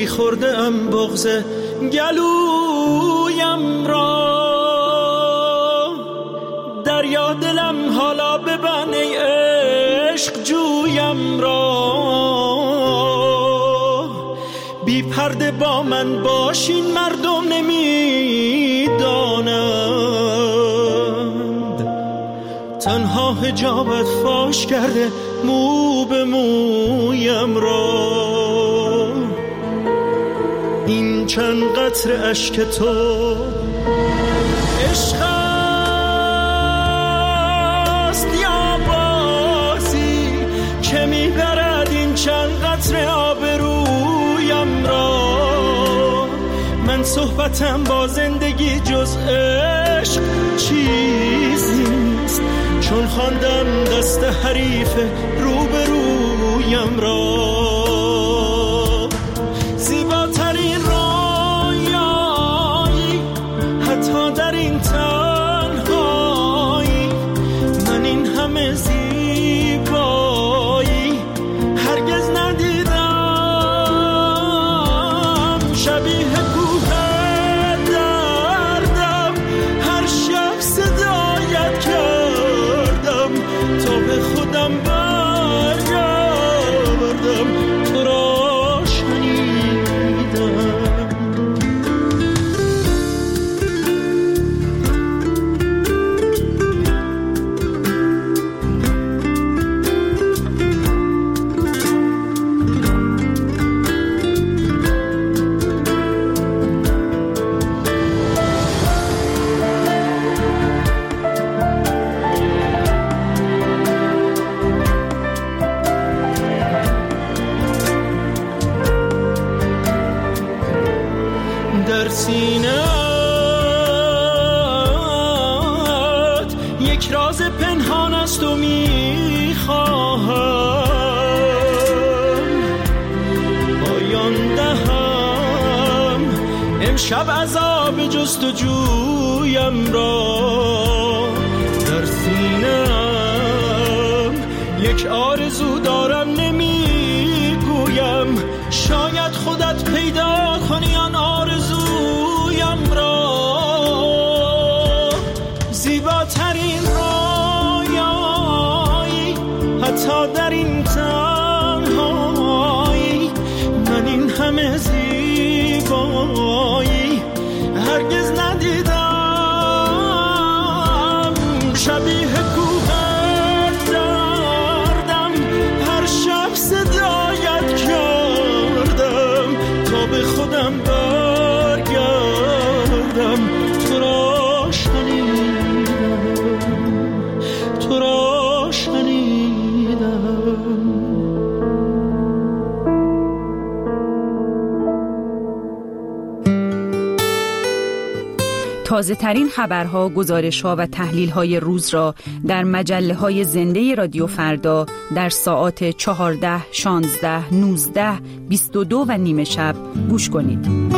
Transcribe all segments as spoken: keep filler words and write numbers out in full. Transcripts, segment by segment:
خورده ام بغض گلویم را، دریا دلم حالا ببن ای عشق جویم را. بی پرده با من باشین مردم نمیدانند، تنها حجابت فاش کرده مو به مویم را. این چند قطره اشک تو عشق است یا بازی که میبرد این چند قطره آبرویم را. من صحبتم با زندگی جز عشق چیزی نیست، چون خواندم دست حریف روبرویم را. زیباترین رویایی حتی در این تنهایی، من این همه زیبایی هرگز ندیدم. شبیه کوه دردم هر شب صدایت کردم تا به خودم برگردم، تو را شنیدم. در سینه‌ات یک راز پنهان است و میخواهم پایان دهم امشب عذاب جستجویم را. در سینه‌ام یک آرزو دارم نمیگویم، شاید خودت پیدا کنی آن آرزویم را. زیباترین رویایی حتی در این تنهایی، من این همه زیبایی هرگز ندیدم. شبیه کوه دردم هر شب صدایت کردم تا به خودم برگردم، تو را شنیدم، تو را شنیدم. تازه ترین خبرها، گزارش‌ها و تحلیل‌های روز را در مجله‌های زنده رادیو فردا در ساعات چهارده، شانزده، نوزده، بیست و دو و نیمه شب گوش کنید.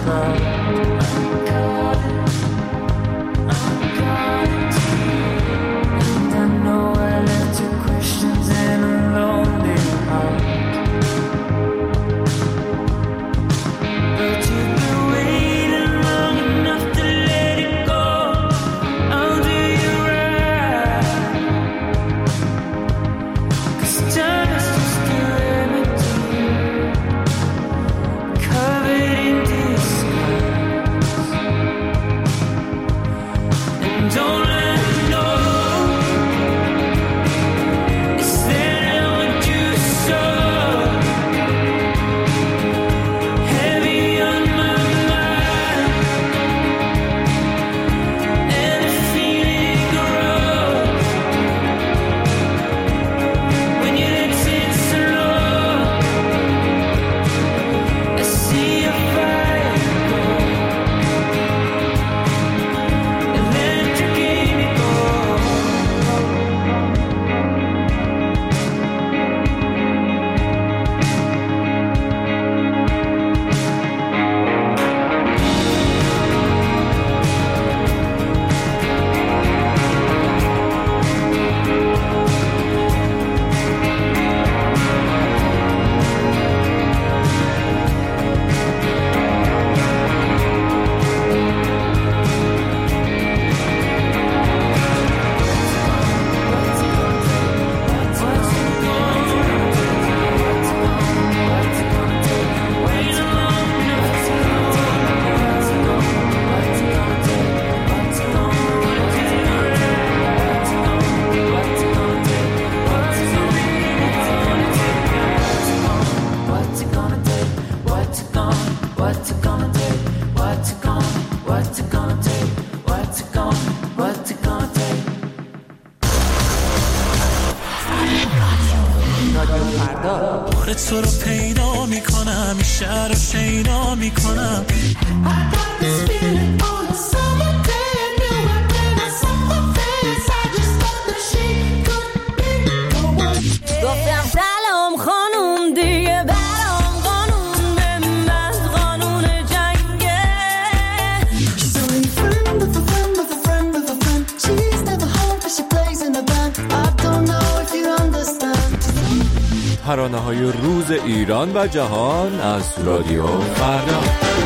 تو رو پیدا میکنم، این شهر رو شیدا میکنم. گفتم سلام خانوم دیگه برام قانون بند قانون جنگه. She's only a friend of a friend of a friend of a friend. She's never home but she plays in a band. I don't know if you understand. ترانه های روز ایران و جهان از رادیو فردا.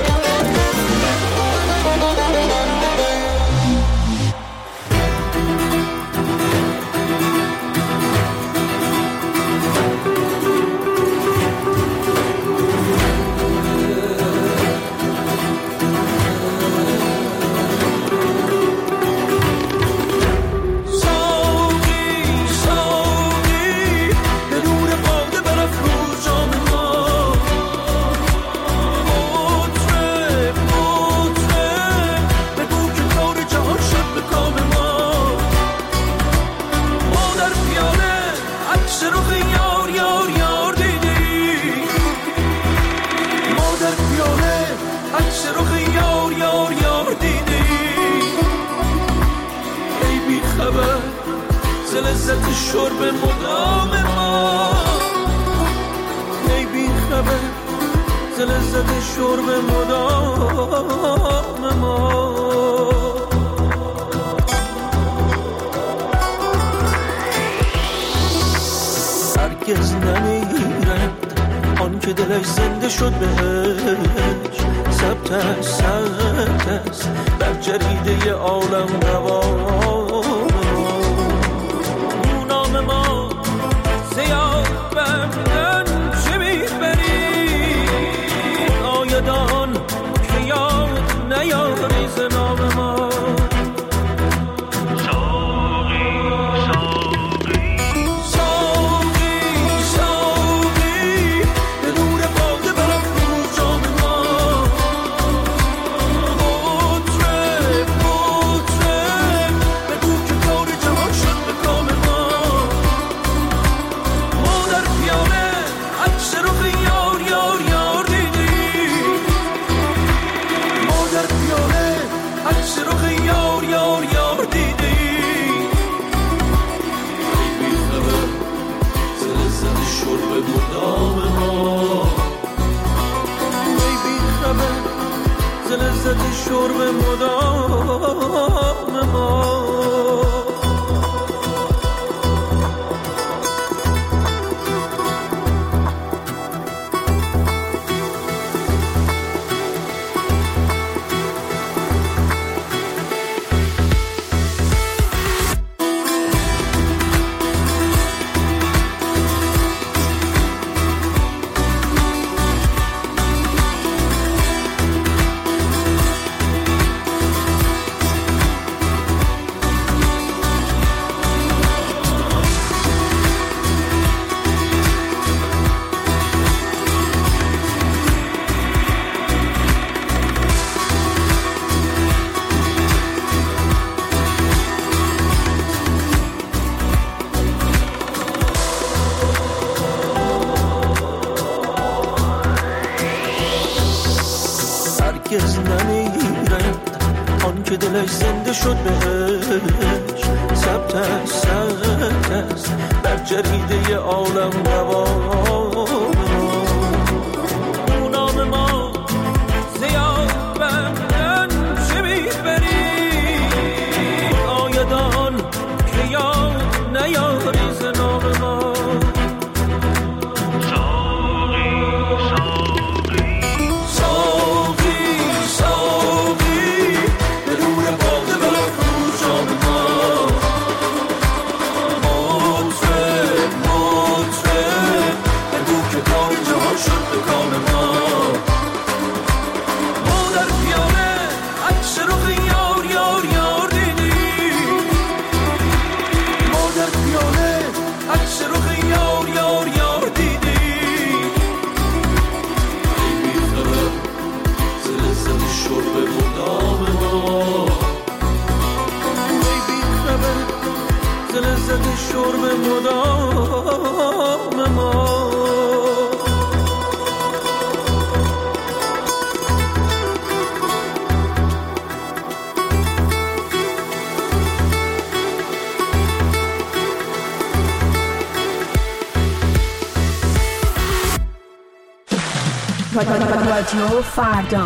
لذت شرب مدام ما، ای بی خبر ز لذت شرب مدام ما. هرگز نمیرد آن که دلش زنده شد بهش، ثبت است ثبت است در جریده عالم نوام ما. زیاد بردن چه میبری آیدان که یاد نیاری ز نام ما. ساقی ساقی ساقی ساقی به نور باده برافروز جام ما. مطرب مطرب لذت شرب مدام ما. هرگز نمیگیرد آن که دلش زنده شد بهش، ثبت است ثبت است در جریده عالم روان. اونام ما زیاد بندن چه میبری آیدان که یاد نیاری ز نام ما. شرب مدام ما. رادیو فردا.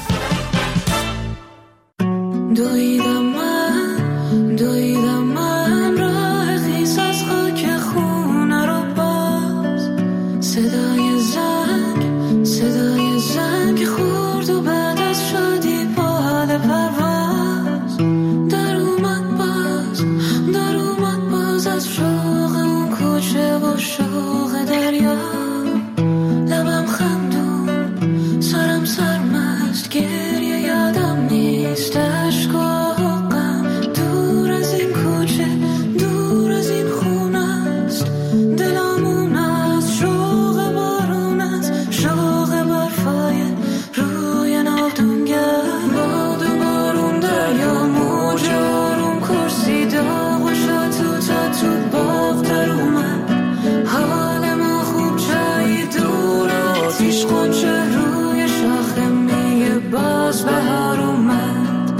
دویدم من دویدم من راه خیس از خاک خونه رو باز، صدای زنگ صدای زنگ خورد و بعد از شادی با حال پرواز در اومد باز در اومد باز از شوق اون کوچه و شوق دریا. لبم خندون سرم سرمست گریه یادم نیست عشق و غم. دور از این کوچه دور از این خونه است دلمون از شوق بارون است شوق برفای روی ناودونگرد. باد و بارون دریا موج آروم کرسی داغ و شد تو تا تو باغ در اومد حال ما خوب جایی دور آتیش خونچه روی شاخه میگه باز بهار اومد.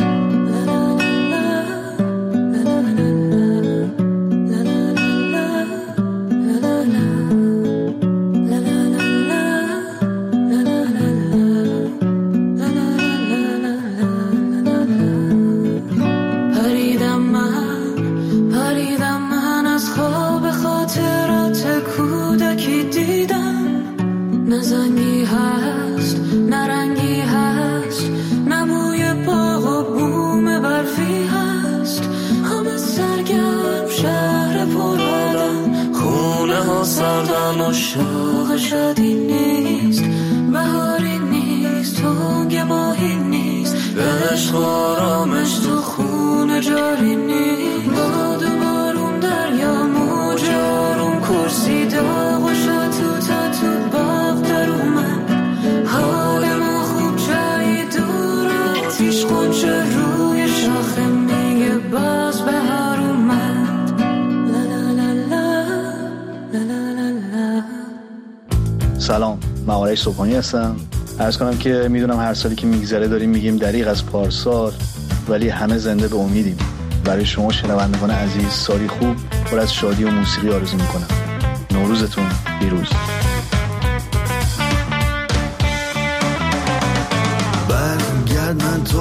پریدم من پریدم من از خواب خاطرات کودکی دیدم. نه زنگی هست نه رنگی هست نه بوی باغ و بوم برفی هست. همه سرگرم شهر پر آدم خونه ها سردن و شوق شادی نیست بهاری نیست تنگ ماهی نیست عشق و آرامش تو خونه جاری نیست. باد و بارون دریا موج آروم کرسی داغ و شد تو تا تو باغ در اومد حال ما خوب جایی دور آتیش خونچه روی شاخه میگه باز بهار اومد. لا لا لا لا لا لا لا. سلام، من آرش صبحانی هستم. عرض کنم که میدونم هر سالی که میگذره داریم میگیم دریغ از پارسال، ولی همه زنده به امیدیم. برای شما شنوندگان عزیز سالی خوب پر از شادی و موسیقی آرزو میکنم. نوروزتون پیروز. برگرد من تو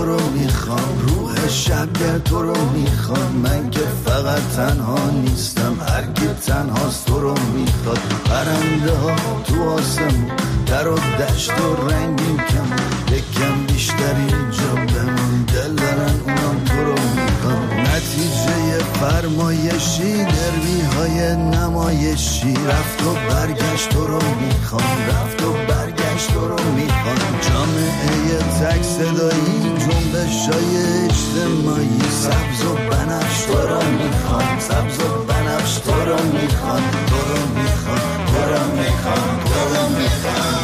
شبگر تو رو میخوام، من که فقط تنها نیستم، هر کی تنهاست تو رو میخواد. پرنده ها تو آسمون، در و دشت و رنگین کمون، یکم بیشتر اینجا بمون، دل دارن اونم تو رو میخواد. نتیجه فرمایشی دربی های نمایشی، رفت و برگشت تو رو میخوام، رفت و برگشت تو رو میخوام. جامعه تک صدایی، جنبش های اجتماعی، سبز و بنفش تو رو میخوام، سبز و بنفش تو رو میخوام، تو رو میخوام، تو رو میخوام، تو رو میخوام.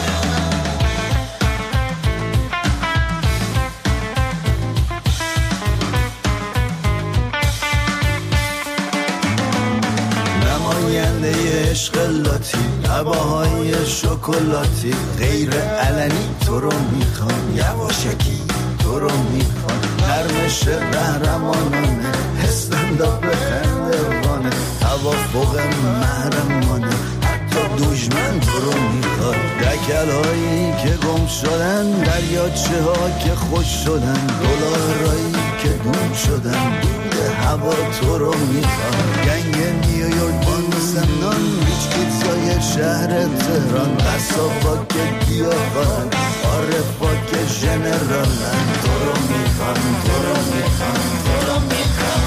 نماینده عشق لاتی، هواهای شکلاتی، غیر علنی تو رو میخوام، یواشکی تو رو میخوام. نرمش قهرمانانه، استنداپ خندوانه، توافق محرمانه، حتی دشمن تو رو میخواد. دکل هایی که گم شدن، دریاچه ها که خوش شدن، دلارایی که دون شدن، دود هوا تو رو میخواد. گنگ نیویورک بانسنان، ریچ کیتزای شهر تهران، قصابا که گیاهان، عارفا که ژنرالن، تو رو میخوام، تو رو میخوام، تو رو میخوام.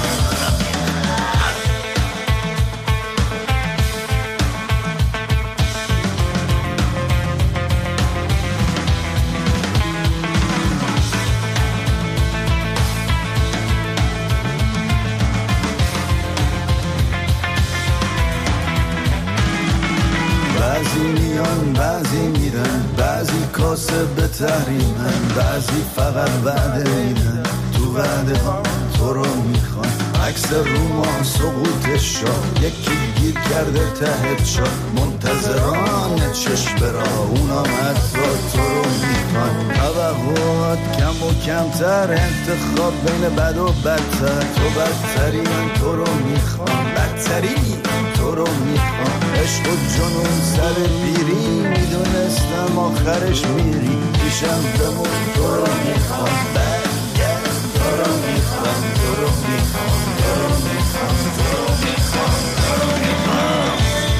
بعضی میان بعضی میرن، بعضی کاسه به تحریمن، بعضی فقط وعده میدن، تو وعده ها تو رو میخوان. عکس روما سقوط شاه، یکی گیر کرده ته چاه، منتظران چشم برا، اونا حتی تو رو میخوان. توقعات کم و کمتر، انتخاب بین بد و بدتر، تو بدتری من تو رو میخوام، بدتری تو رو میخوام. عشق و جنون سر بیری، میدونستم آخرش میری، پیشم بمون تو رو میخوام، برگرد تو رو میخوام، تو رو میخوام، تو رو میخوام، تو رو میخوام، تو رو میخوام.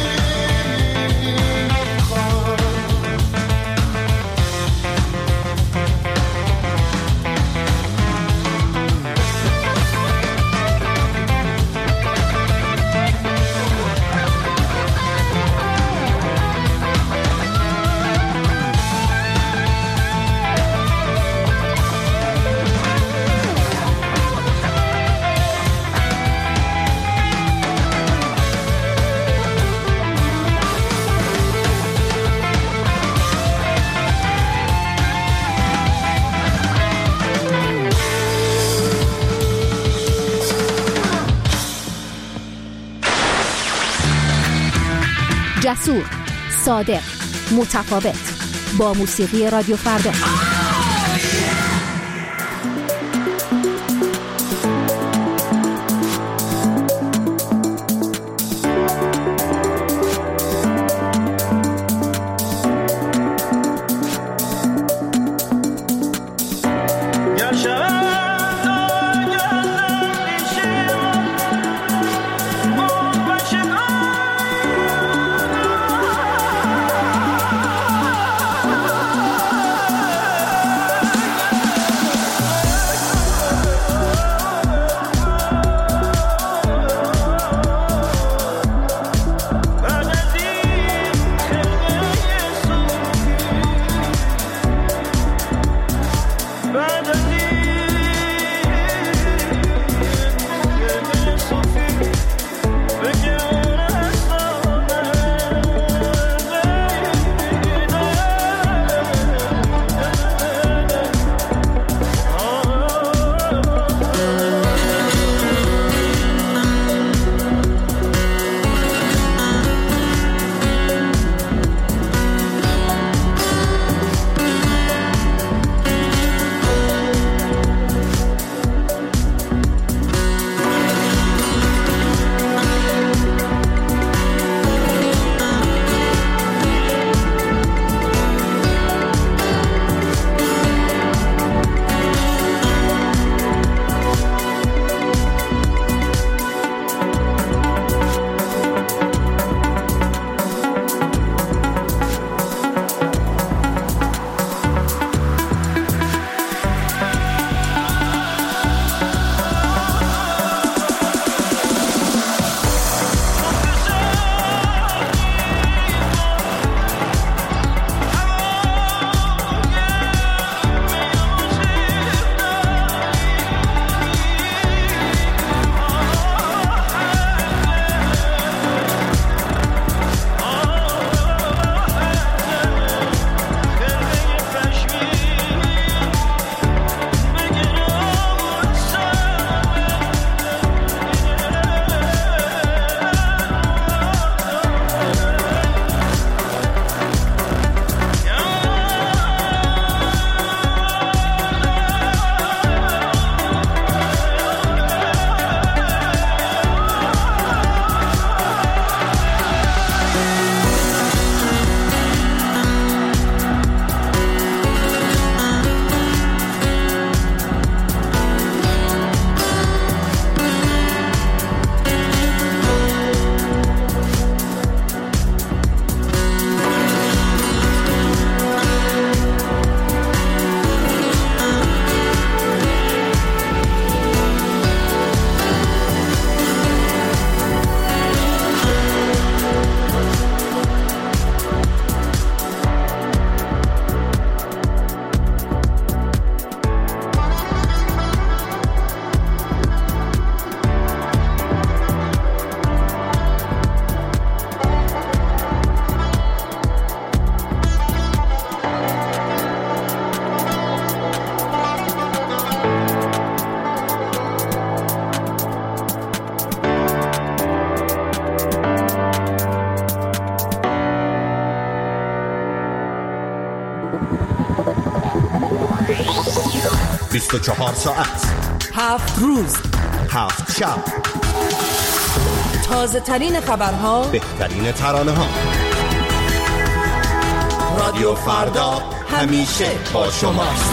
جسور، صادق، متفاوت، با موسیقی رادیو فردا. بیست و چهار ساعت، هفت روز، هفت شب، تازه ترین خبرها، بهترین ترانه ها. رادیو فردا همیشه با شماست.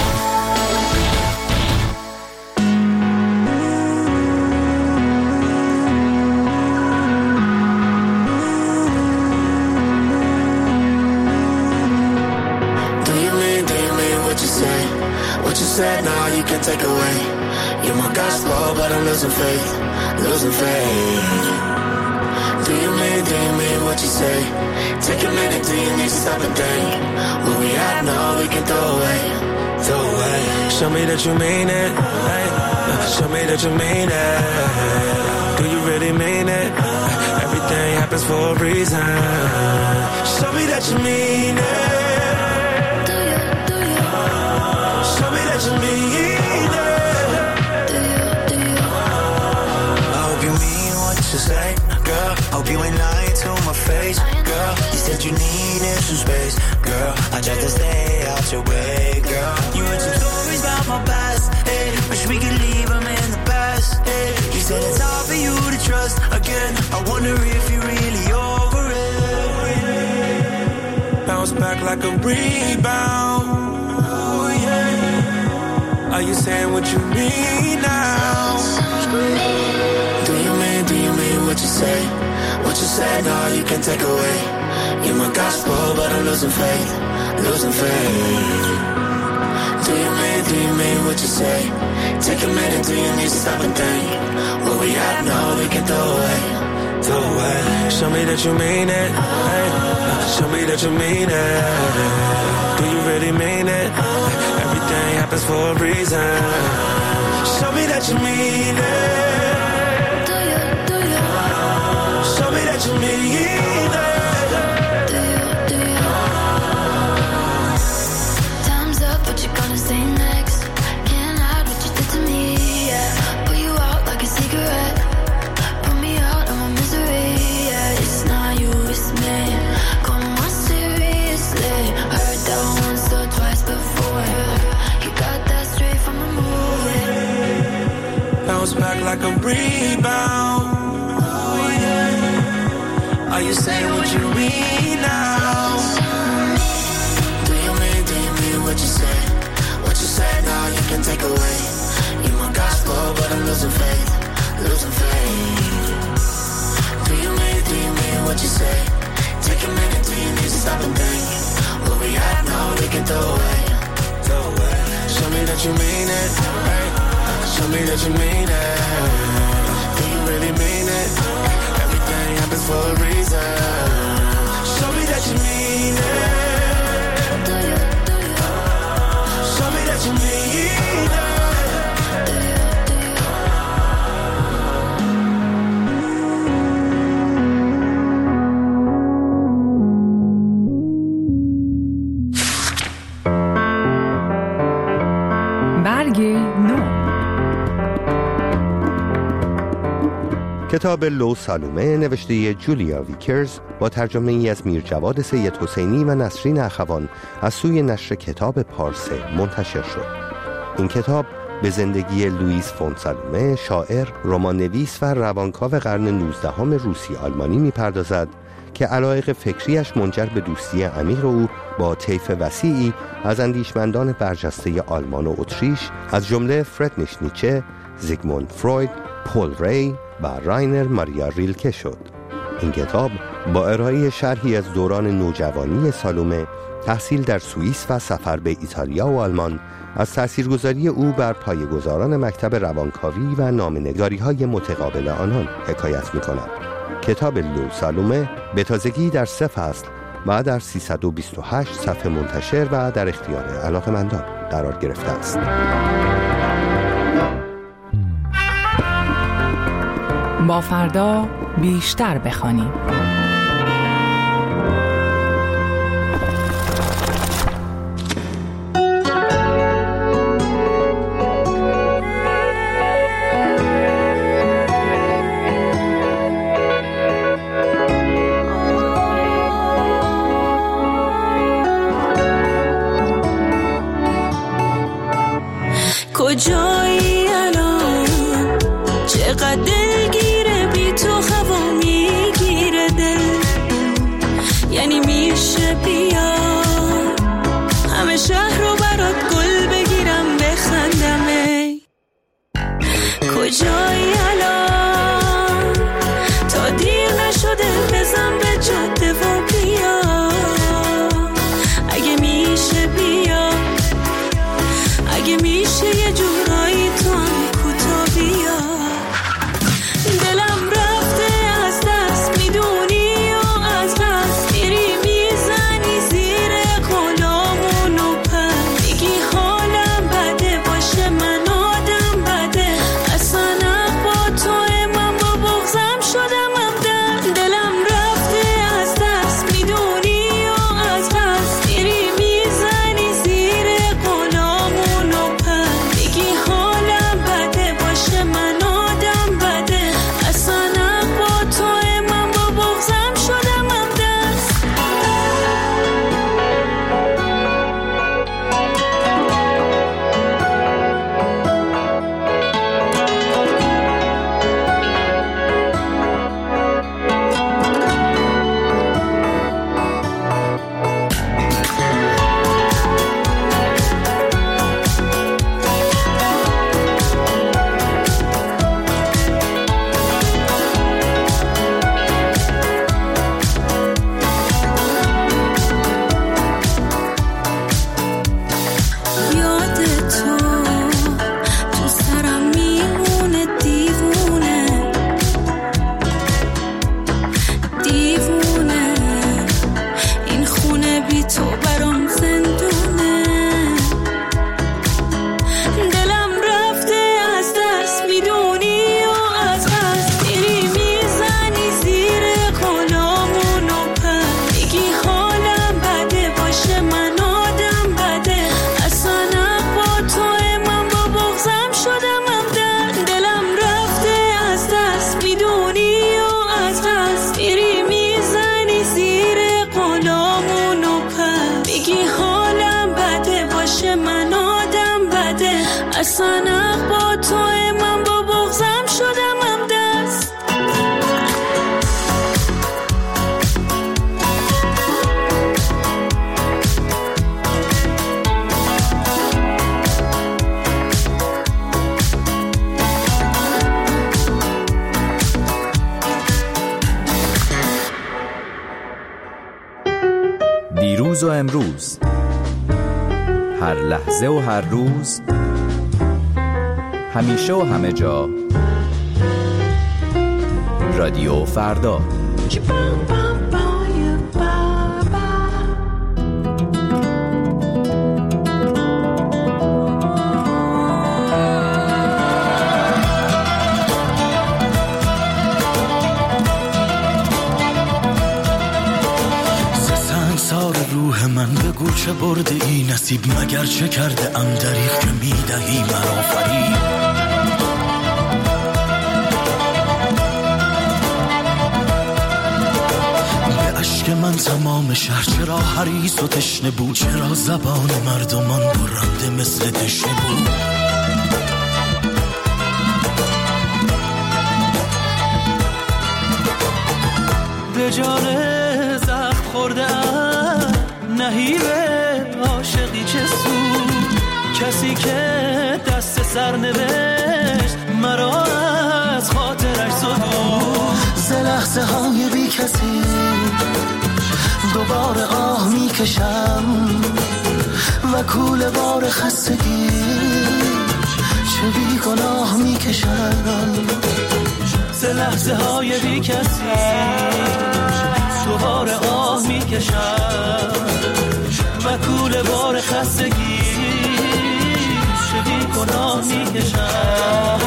Said now you can take away. You're my gospel, but I'm losing faith, losing faith. Do you mean, do you mean what you say? Take a minute, do you need to stop and think? What we have now we can throw away, throw away. Show me that you mean it, hey. Show me that you mean it. Do you really mean it? Everything happens for a reason. Show me that you mean it. To me, I hope you mean what you say, girl. Hope you ain't lying to my face, girl. You said you needed some space, girl. I tried to stay out your way, girl. You heard some stories about my past, hey. Wish we could leave them in the past, hey. You said it's hard for you to trust again. I wonder if you're really over it. Bounce back like a rebound. Are you saying what you mean now? Do you mean, do you mean what you say? What you said, no, you can take away. You're my gospel, but I'm losing faith, losing faith. Do you mean, do you mean what you say? Take a minute, do you need to stop and think? What we have now, we can throw away, throw away. Show me that you mean it, hey. Show me that you mean it. Do you really mean it? Everything happens for a reason. Show me that you mean it. Do you, do you? Show me that you mean it. Do you, do you? Time's up, what you gonna say next? Can't hide what you did to me, yeah. Put you out like a cigarette. Put me out of my misery, yeah. It's not you, it's me. Come on, seriously. Heard that once or twice before. Bounce back like a rebound. Oh, yeah. Are you saying what you mean now? Do you mean, do you mean what you say? What you said now you can take away. You're my gospel, but I'm losing faith, losing faith. Do you mean, do you mean what you say? Take a minute, do you need to stop and think? What we have now we can throw away, throw away. Show me that you mean it, hey. Show me that you mean it. Do you really mean it? Everything happens for a reason. Show me that you mean it. Do you, do you? Show me that you mean it. Do you, do you? برگ نو. کتاب لو سالومه نوشته جولیا ویکرز با ترجمه ای از میرجواد سید حسینی و نسرین اخوان از سوی نشر کتاب پارسه منتشر شد. این کتاب به زندگی لوئیس فون سالومه، شاعر، رمان‌نویس و روانکاو قرن نوزدهم روسی آلمانی می‌پردازد که علایق فکریش منجر به دوستی عمیق او با طیف وسیعی از اندیشمندان برجسته آلمان و اتریش از جمله فردریش نیچه، زیگموند فروید، پول ری و راینر ماریا ریلکه شد. این کتاب با ارائه شرحی از دوران نوجوانی سالومه، تحصیل در سوئیس و سفر به ایتالیا و آلمان، از تاثیرگذاری او بر پایه‌گذاران مکتب روانکاوی و نامه‌نگاری‌های متقابل آنان حکایت می‌کند. کتاب لو سالومه به تازگی در سه فصل و در سیصد و بیست و هشت صفحه منتشر و در اختیار علاقه‌مندان قرار گرفته است. با فردا بیشتر بخوانیم. کجایی الان؟ چقدر دلگیره بی تو هوا میگیره دل. یعنی میشه بیا همه شهر رو برات گل بگیرم بخندم. ای کجایی الان؟ تا دیر نشده بزن به جاده و بیا. اگه میشه بیا، اگه میشه یه جورایی تو هم کوتا بیا. دلم رفته از دست میدونی و از دست میری میزنی زیر غلامون و پر. میگی حالم بده باشه من آدم بده. اصلا با تو من با بغضم شدم همدم. دلم رفته از دست میدونی و از دست میری میزنی زیر غلامون و پر. میگی حالم بده باشه من آدم بده. اصلا با تو من با بغضم شدم همدست. یاد تو تو سرم میمونه دیوونه دیوونه. این خونه بی تو برام زندونه. دلم رفته از دست میدونی و از دست میری میزنی زیر غلامون و پر. میگی حالم بده باشه من آدم بده. اصلا با تو من با بغضم شدم همدم. دلم رفته از دست میدونی و از دست میری میزنی زیر غلامون و پر. میگی حالم بده باشه من آدم بده. اصلا با تو من با بغضم شدم همدست. دیروز و امروز، هر لحظه و هر روز، همیشه و همه جا، رادیو فردا. روح من بگو چه برده ای نصیب مگر چه کرده ام دریغ که میدهی مرا فریب. به اشک من تمام شهر چرا حریص و تشنه بود. چرا زبان مردمان برنده مثل دشنه بود. به جان زخم خورده ام نهیب عاشقی چه سود. کسی که دست سر نوشت مرا از خاطرش زدود. ز لحظه های بی کسی دوباره آه می کشم و کوله بار خستگی چه بی گناه می کشم. ز لحظه های بی کسی دوباره آه می کشم و کوله بار خستگی چه بی گناه می کشم.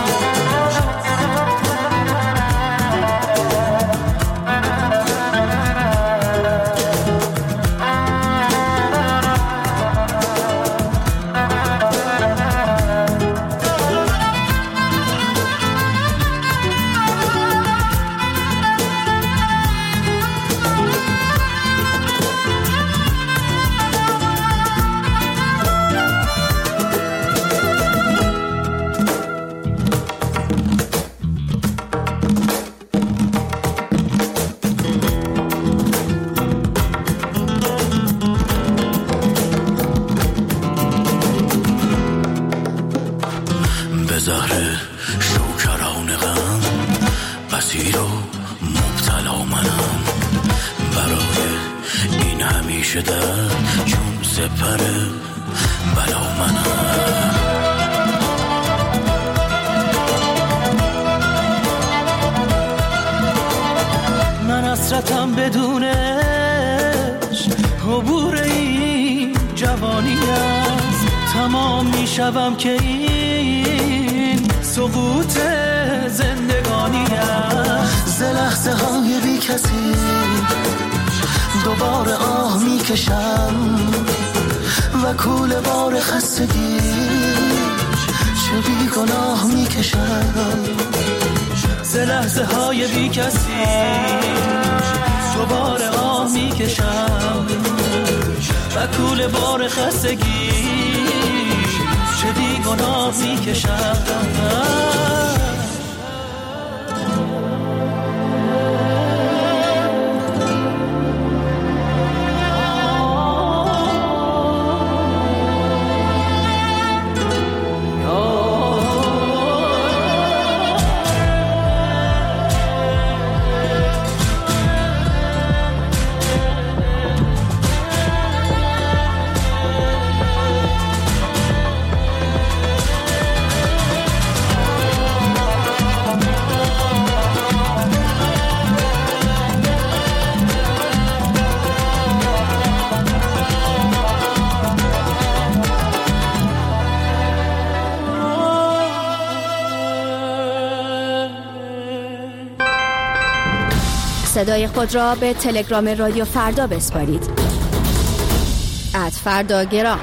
زهر شوکران غم، بسی رو مبتلا منم. برای این همیشه در چون سپر بلا منم. من حسرتم بدونش عبور این جوانی است. تمام میشوم که این سقوط زندگانی است. ز لحظه های بی کسی دوباره آه میکشم و کوله بار خستگی چه بی گناه میکشم. ز لحظه های بی کسی دوباره آه میکشم و کوله بار خستگی چه بی گناه میکشم. صدای خود را به تلگرام رادیو فردا بسپارید. ات فردا گرام.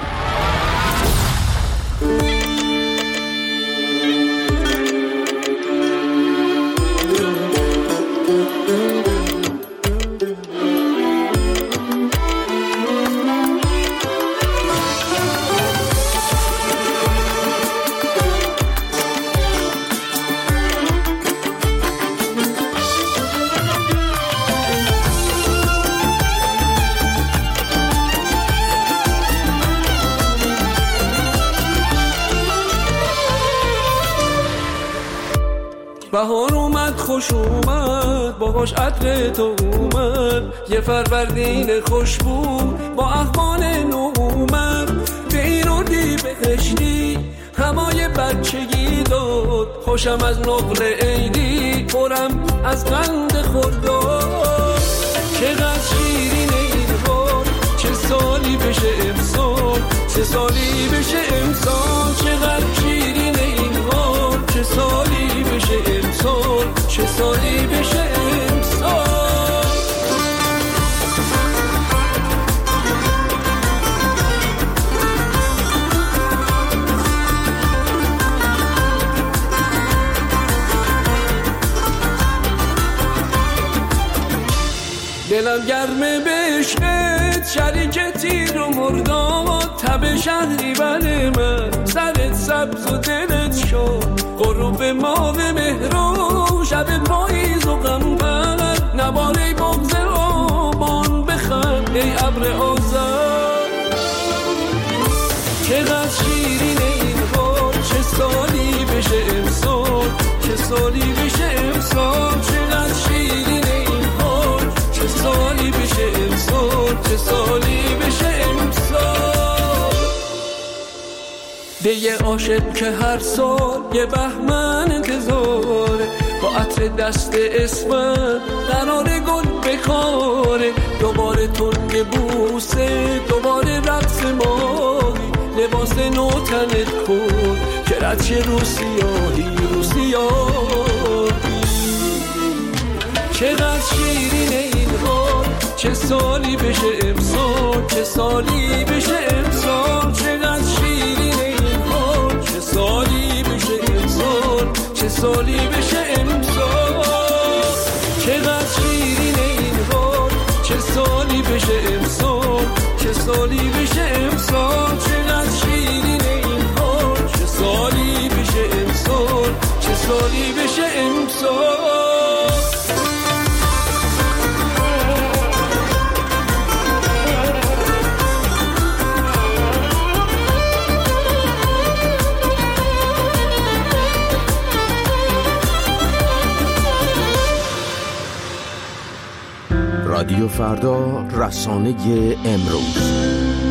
بهار اومد خوش اومد باهاش عطر تو اومد، یه فروردین خوش بود با احوال نو اومد. به این اردی بهشتی همای بچگی داد، خوشم از نقل عیدی پرم از قند خورداد. چقدر شیرین این بار، چه سالی بشه امسال، چه سالی بشه امسال. چقدر شیرین این بار، چه سالی بشه امسال، چه سالی بشه امسال. دلم گرمه بشت شریک تیر و مرداد، تب شهری بر من سرت سبز و دلت شد. غروب ماه مهرو شب پاییز و غمبر، نباره بغض آبان بخند ای ابر آذر. چقدر شیرین این بار، چه سالی بشه امسال، چه سالی بشه امسال. چقدر شیرین این بار، چه سالی بشه امسال، چه سالی بشه امسال. دیگه عاشق که هر سال یه بهمن انتظاره، با عطر دست اسمم قرار گل بخاره. دوباره تنگ بوسه، دوباره رقص ماهی، لباس نو تنت کن که رد چه رو سیاهی رو سیاهی. چقدر شیرین این حال، چه سالی بشه امسال، چه سالی بشه امسال. چقدر شیرین این حال، چه سالی بشه امسال، چه سالی بشه امسال. چقدر شیرین این حال، چه سالی بشه امسال، چه سالی بشه امسال. چقدر شیرین این حال، چه سالی بشه امسال، چه سالی بشه امسال. رادیو فردا، رسانه امروز.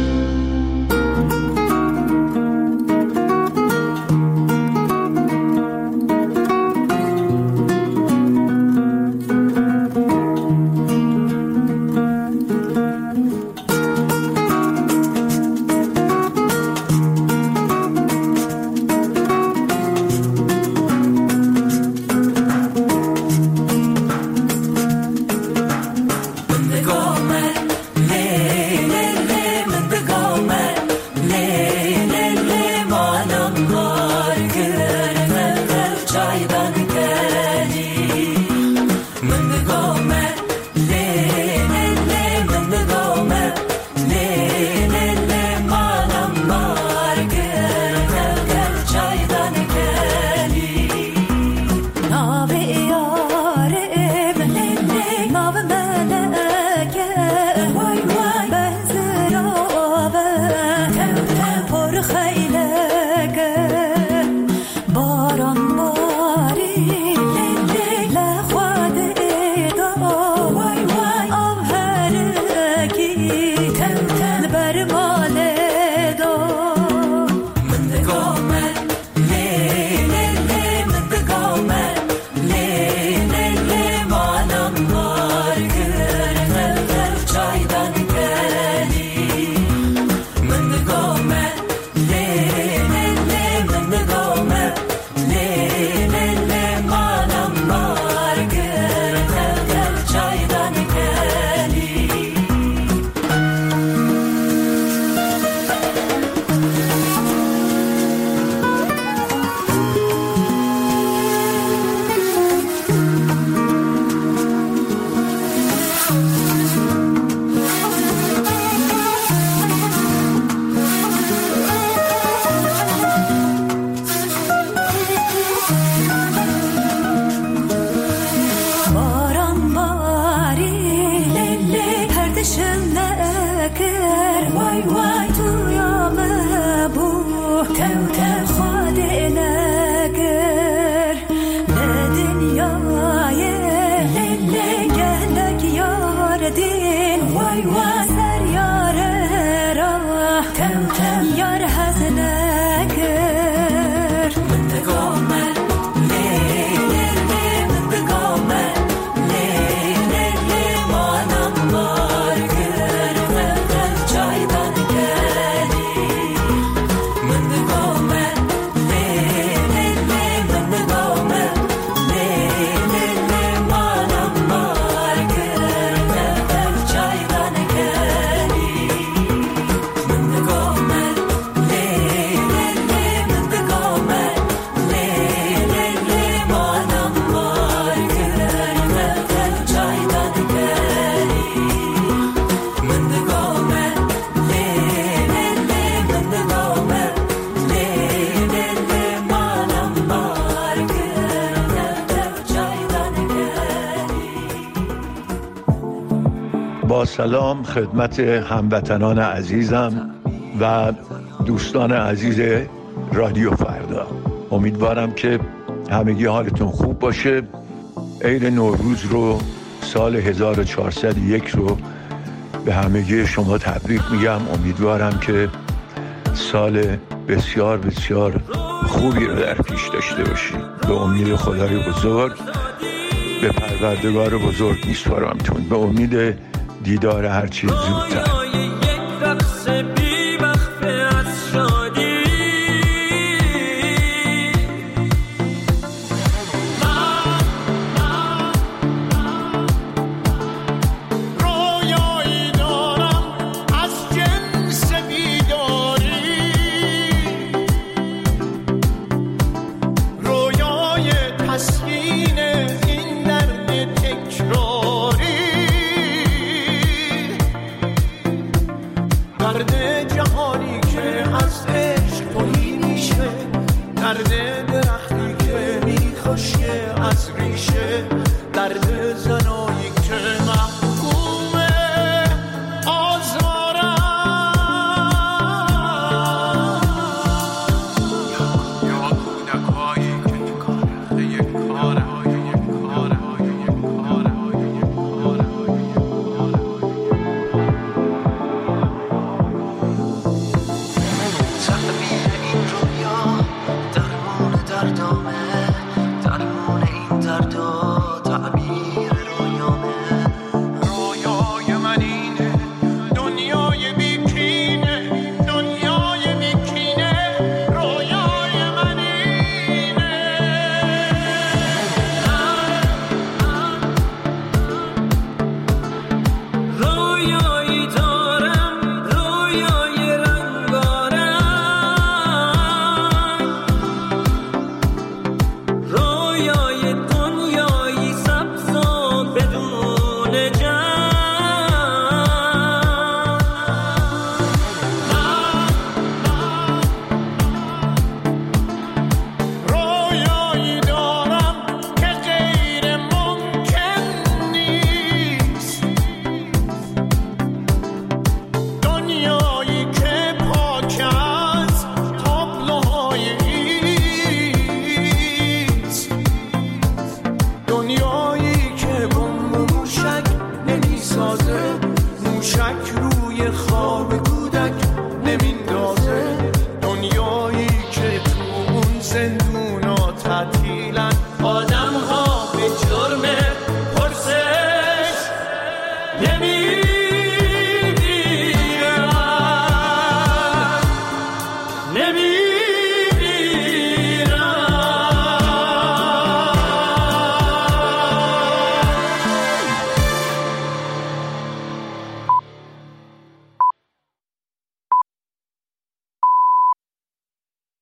با سلام خدمت هموطنان عزیزم و دوستان عزیز رادیو فردا. امیدوارم که همگی حالتون خوب باشه. عید نوروز رو سال هزار و چهارصد و یک رو به همگی شما تبریک میگم. امیدوارم که سال بسیار بسیار خوبی رو در پیش داشته باشید. به امید خدای بزرگ، به پروردگار بزرگ میسپارمتون، به امید دیدار هر چیز زودتر.